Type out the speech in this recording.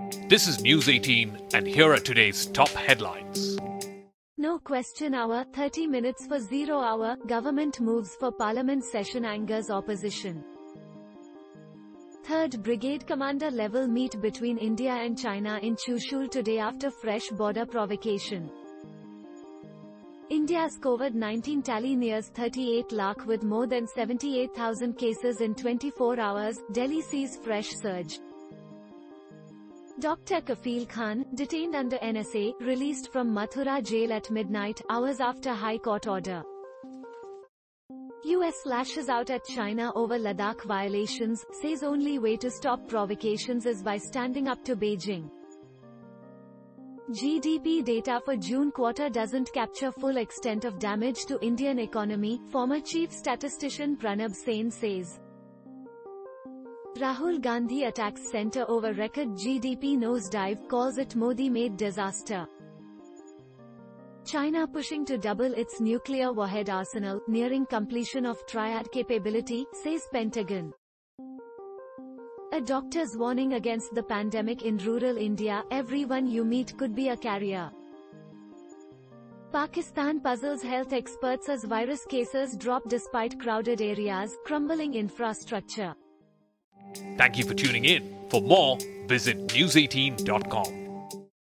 This is News 18 and here are today's top headlines. No question hour, 30 minutes for 0 hour, government moves for parliament session angers opposition. 3rd Brigade Commander level meet between India and China in Chushul today after fresh border provocation. India's COVID-19 tally nears 38 lakh with more than 78,000 cases in 24 hours, Delhi sees fresh surge. Dr. Kafil Khan, detained under NSA, released from Mathura jail at midnight, hours after High Court order. US lashes out at China over Ladakh violations, says only way to stop provocations is by standing up to Beijing. GDP data for June quarter doesn't capture full extent of damage to Indian economy, former chief statistician Pranab Sen says. Rahul Gandhi attacks centre over record GDP nosedive, calls it Modi-made disaster. China pushing to double its nuclear warhead arsenal, nearing completion of triad capability, says Pentagon. A doctor's warning against the pandemic in rural India, everyone you meet could be a carrier. Pakistan puzzles health experts as virus cases drop despite crowded areas, crumbling infrastructure. Thank you for tuning in. For more, visit news18.com.